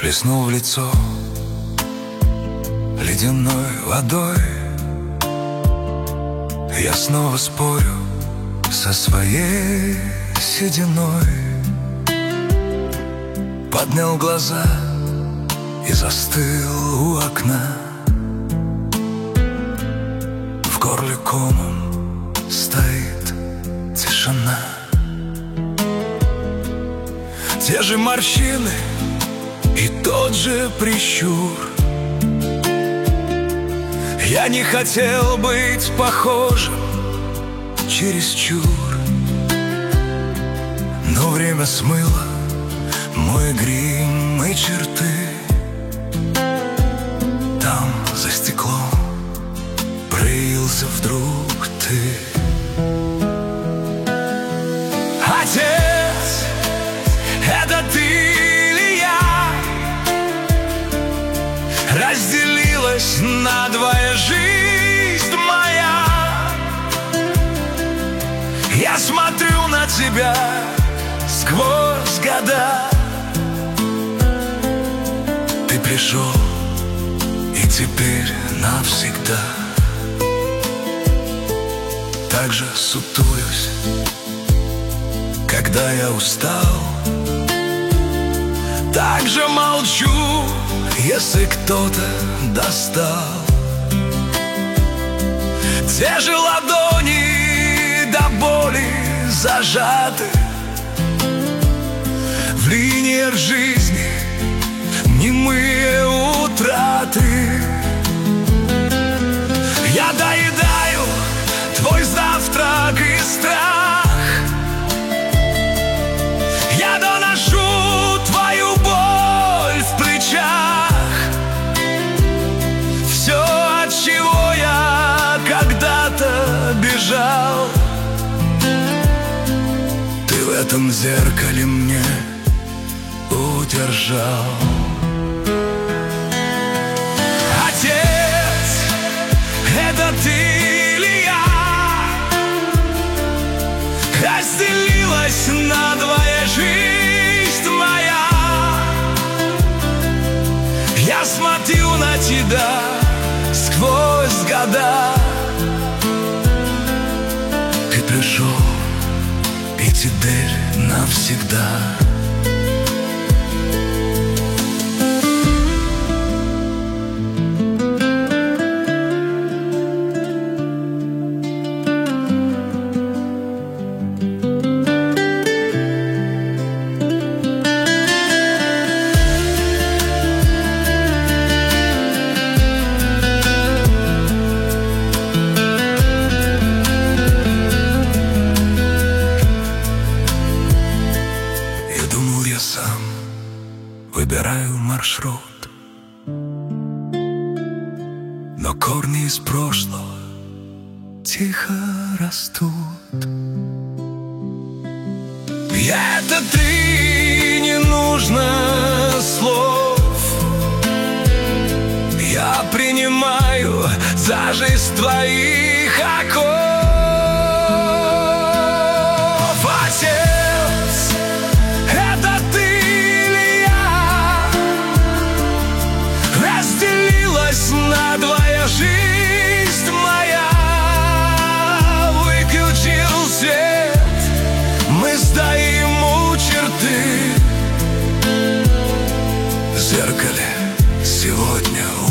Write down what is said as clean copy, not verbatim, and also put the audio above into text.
Плеснул в лицо ледяной водой. Я снова спорю со своей сединой. Поднял глаза и застыл у окна. В горле комом стоит тишина. Те же морщины и тот же прищур. Я не хотел быть похожим чересчур, но время смыло мой грим и черты. Там, за стеклом, проявился вдруг ты. Отец, это ты или я? Разделилась надвое жизнь моя. Я смотрю на тебя сквозь года. Ты пришел, и теперь навсегда. Так же сутулюсь, когда я устал. Так же молчу, если кто-то достал. Те же ладони до боли зажаты в линиях жизни, немые утраты. Я доедаю твой завтрак и страх. Я доношу твою боль в плечах. Все, от чего я когда-то бежал, ты в этом зеркале мне удержал. Отец, это ты или я? Разделилась надвое жизнь моя. Я смотрю на тебя сквозь года. Ты пришел, и теперь навсегда. Сам выбираю маршрут, но корни из прошлого тихо растут. Это ты, не нужно слов. Я принимаю за жизнь твоих оков. Отец, это ты или я? Разделилась надвое жизнь моя. Выключил свет, мы стоим у черты. В зеркале сегодня